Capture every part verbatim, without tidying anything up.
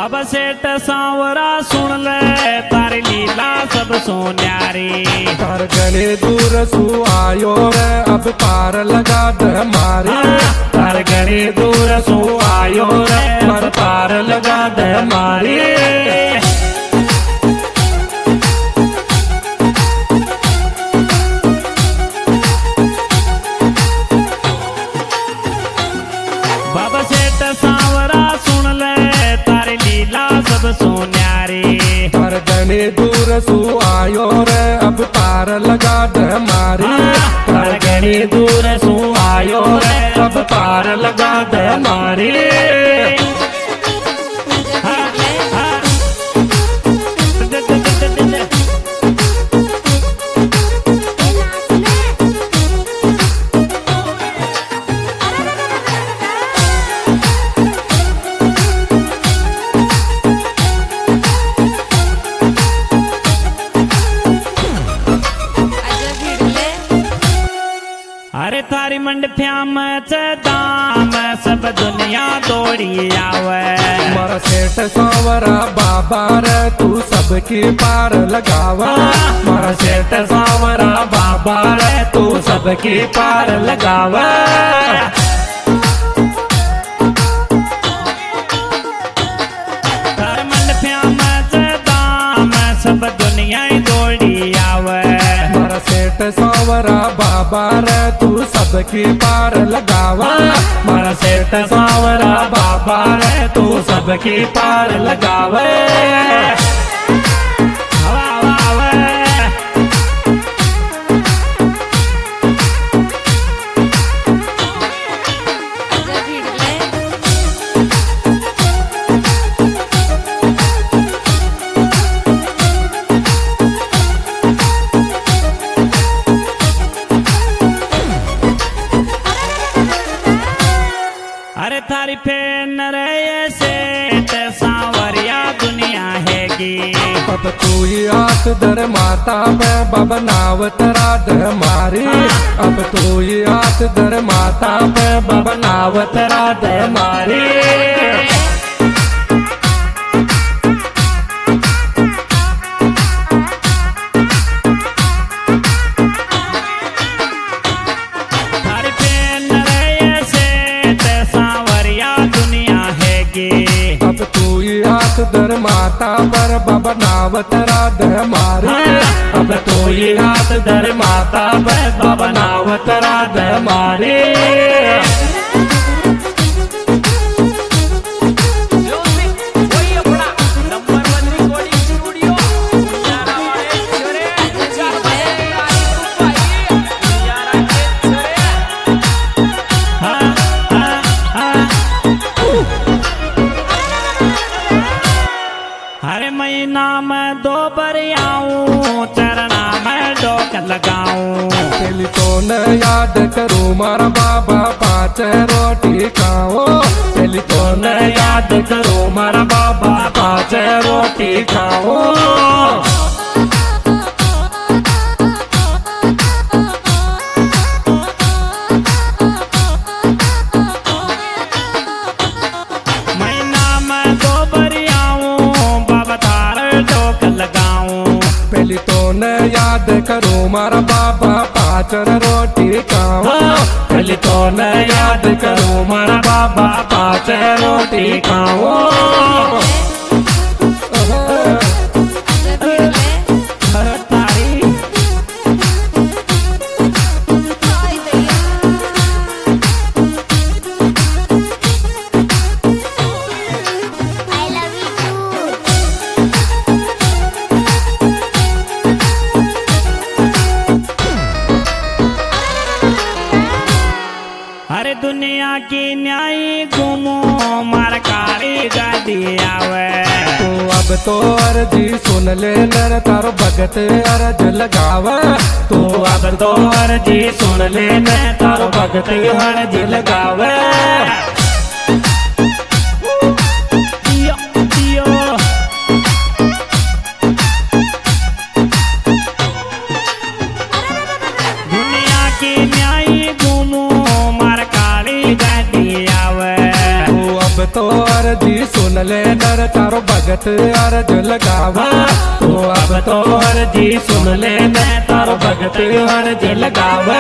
बाबा सेठ सांवरा सुन ले तारी लीला सब सोन्यारी। तार गले दूर सु आयो रे अब पार लगा दे मारी। तार गले दूर सु आयो रे अब पार लगा दे मारी। बाबा सेठ सांवरा सुन ले तारी लीला सब सोन्यारी। तार गले दूर सु आयो रे अब पार लगा दे मारी। तार गले दूर सु आयो रे अब पार लगा दे मारी। अरे थारी मंडफ्या में दाम सब दुनिया दौड़ी आवे। मारा सेठ सांवरा बाबा रे तू सबकी पार लगावा। मारा सेठ सांवरा बाबा रे तू सबकी पार लगावा। थारी मंडफ्या में दाम सब दुनिया दौड़ी आवे। मारा सेठ सांवरा बाबा रे तू सबकी पार लगावा। मारा सेठ सांवरा बाबा रे तू सबकी पार लगावे। हवा हवा अरे थारी फेन रे सेठ सांवरिया दुनिया हैगी। अब तू ही हाथ दर माता में बाबा नावत राध मारी। अब तू ही हाथ दर माता में बाबा नावत राध मारी। थारी फेन रे सेठ सांवरिया दुनिया हैगी। अब तू ही हाथ दर माता पर बाबा नावत राध मारी। अब तू ही हाथ दर माता पर बाबा नावत राध मारी। हर महीना में दो बार आऊं चरना में डोक लगाऊं। टेलीफोन याद करूं मारा बाबा पाँच रोटी खाओ। टेलीफोन याद करो मारा बाबा पाँच रोटी खाओ। महीना में दो बार आऊं बाबा तार डोक लगाऊं। पहली तो न याद करूं मारा बाबा पाँच रोटी खाओ। पहले तो न याद करो मारा बाबा पाँच रोटी खाओ। अरे दुनिया की न्याय घूमो मार कारी गाड़ी आवे। तो अब तो अर्जी सुन ले नर तारो भगत अर्ज लगावा। तो अब तो अर्जी सुन ले न तारो भगत अर्जी लगावे। दियो दियो दुनिया की न्याय घूमो मार काली गाड़ी आवे। तो अब तो अर्जी सुन ले नर तारो भगत अर्ज लगावा। तो अब तो अर्जी सुन ले मैं तारो भगत अर्ज लगावे।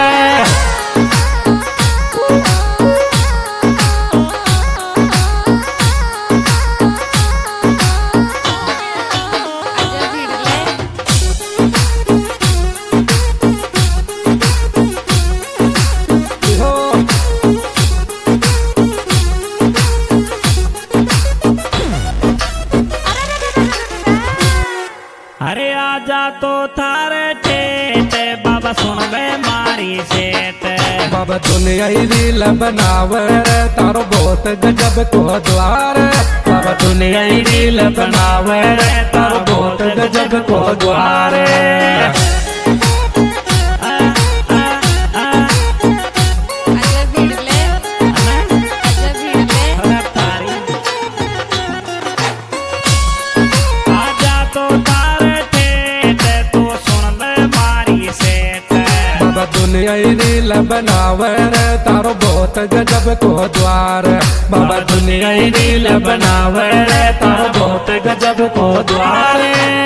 अरे आजा तो थारे ठेठ बाबा सुन ले मारी सेठ। बाबा दुनिया ही रील बनावे रे तारो बहुत गजब को द्वार। बाबा दुनिया ही रील बनावे रे तारो बहुत गजब को द्वार। दुनिया ही रील बनावे रे तारो बहुत गजब को द्वार। बाबा दुनिया ही रील बनावे रे तारो बहुत गजब को द्वार।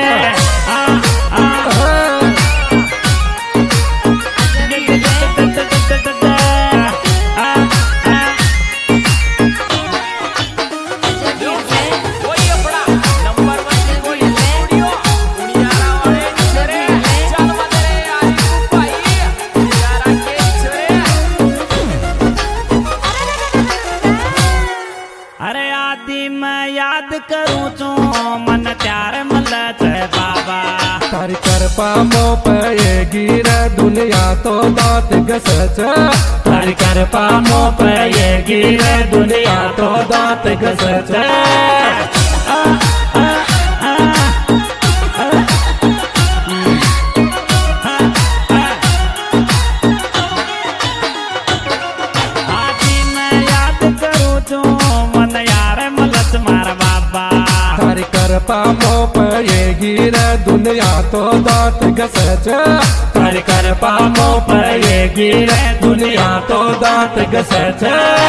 अरे आदि मैं याद करूं चो मन त्यार मलच बाबा। तारी कृपा मो पे गिर दुनिया तो दात गसच। तारी कृपा मो पे गिर दुनिया तो दात गसच। कृपा मो पे गिर दुनिया तो दात गसच। तारी कृपा मो पे गिर दुनिया तो दात गसच।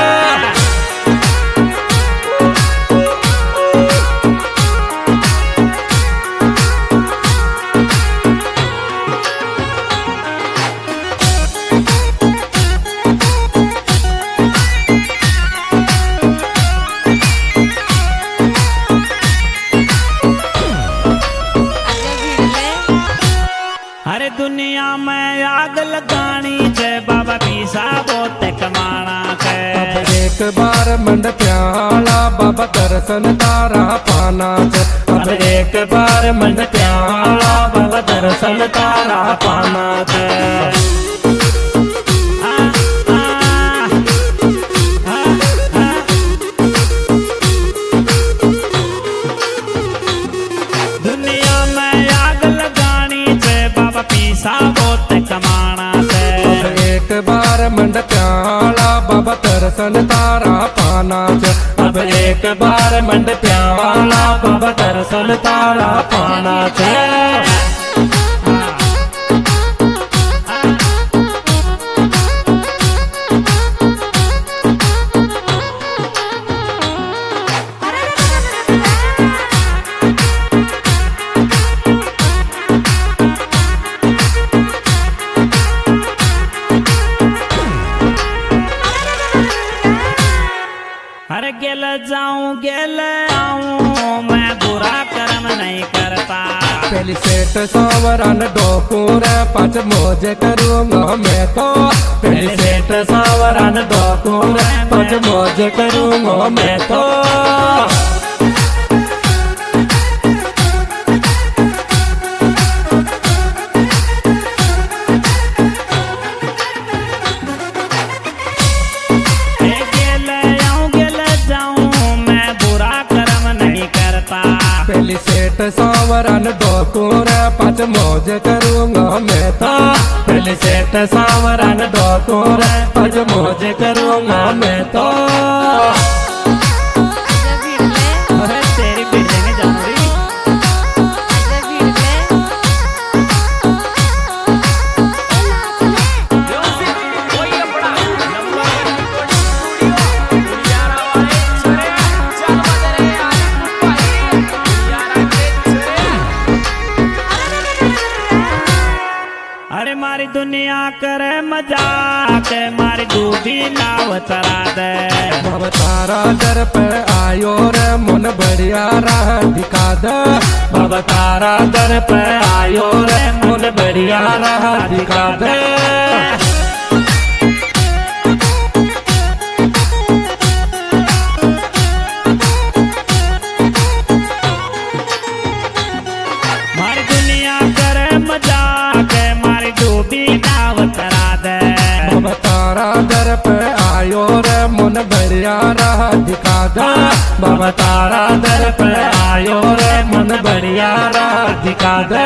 अरे दुनिया में आग लगानी छे बाबा पीसा बहुत कमाना छे। अब एक बार मंड प्याला बाबा दर्शन तारा पाना छे। अब एक बार मंड प्याला बाबा दर्शन तारा पाना छे। एक बार मंड प्याला बाबा दर्शन तारा पाना छे। अब एक बार मंड प्याला बाबा दर्शन तारा पाना छे। अरे गेल जाऊं गेल आऊं मैं बुरा कर्म नहीं करता। पहली सेठ सावरन डोकूर पाँच मौजे करूंगा मैं तो। पहली सेठ सावरन डोकूर पाँच मौजे करूंगा मैं तो। पहली सेठ सावरन डोकूर पाँच मौज करूंगा मैं तो। पहली सेठ सावरन डोकूर पाँच मौज करूंगा मैं तो। अरे तेरी बेटे में जान रही। तरा दे। बाबा तारा दर पे आयो रे मन बढ़िया राह दिखा दे। बाबा तारा दर पे आयो रे मन बढ़िया राह दिखा दे। मारी दुनिया करे मजाक मारी डूबी नाव तरा दे। बाबा तारा दर पे आयो रे मन बढ़िया राह दिखा दे। बाबा तारा दर पे आयो रे मन बढ़िया राह दिखा दे।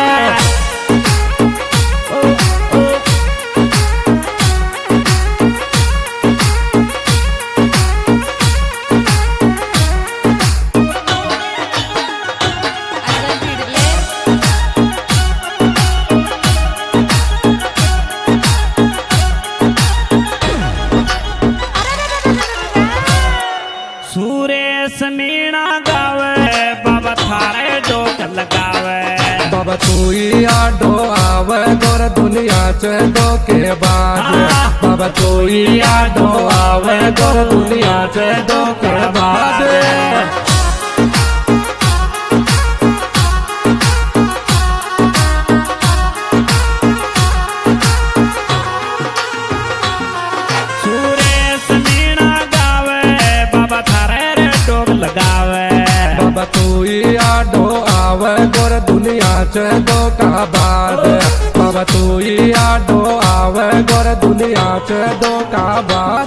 सुरेश मीणा गावे बाबा थारे डोक लगावे। बाबा तू ही आडो आवे गोर दुनिया च दो के बाद। बाबा तू ही आडो आवे गोर दुनिया च दो के बाद। बाबा तू ही आडो आवे गोर दुनिया च दो का बाद। बाबा तू ही आडो आवे गोर दुनिया च दो का बाद।